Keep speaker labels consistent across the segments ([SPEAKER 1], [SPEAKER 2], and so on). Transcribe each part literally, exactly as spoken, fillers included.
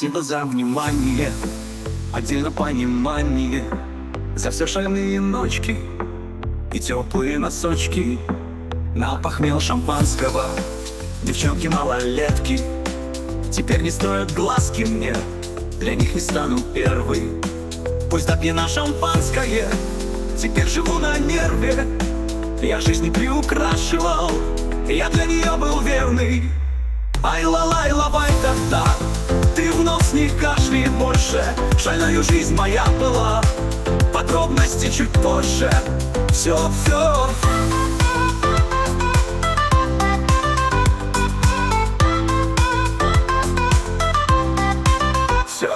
[SPEAKER 1] Спасибо за внимание, отдельно понимание, за все шальные ночки и теплые носочки. На похмел шампанского девчонки малолетки теперь не строят глазки мне, для них не стану первый. Пусть допьяна шампанское, теперь живу на нерве. Я жизнь не приукрашивал, я для нее был верный. Ай-ла-лай, лавай тогда, ты вновь не кашляй больше. Шальная жизнь моя была, подробности чуть позже. Все, все. Все.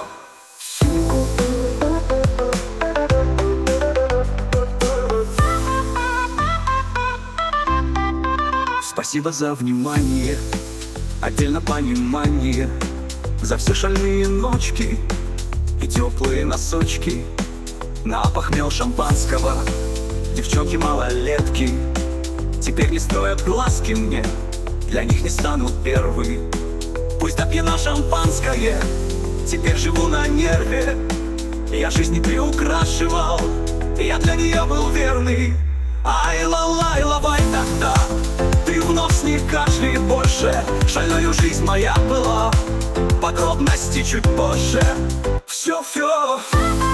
[SPEAKER 1] Спасибо за внимание, отдельно понимание, за все шальные ночки и теплые носочки. На похмел шампанского девчонки малолетки теперь не строят глазки мне, для них не стану первый. Пусть допьяна шампанское, теперь живу на нерве. Я жизнь не приукрашивал, я для нее был верный. Ай-ла-лай, лавай тогда, ты вновь не кашляй больше. Шальная жизнь моя была, подробности чуть позже. Все, все.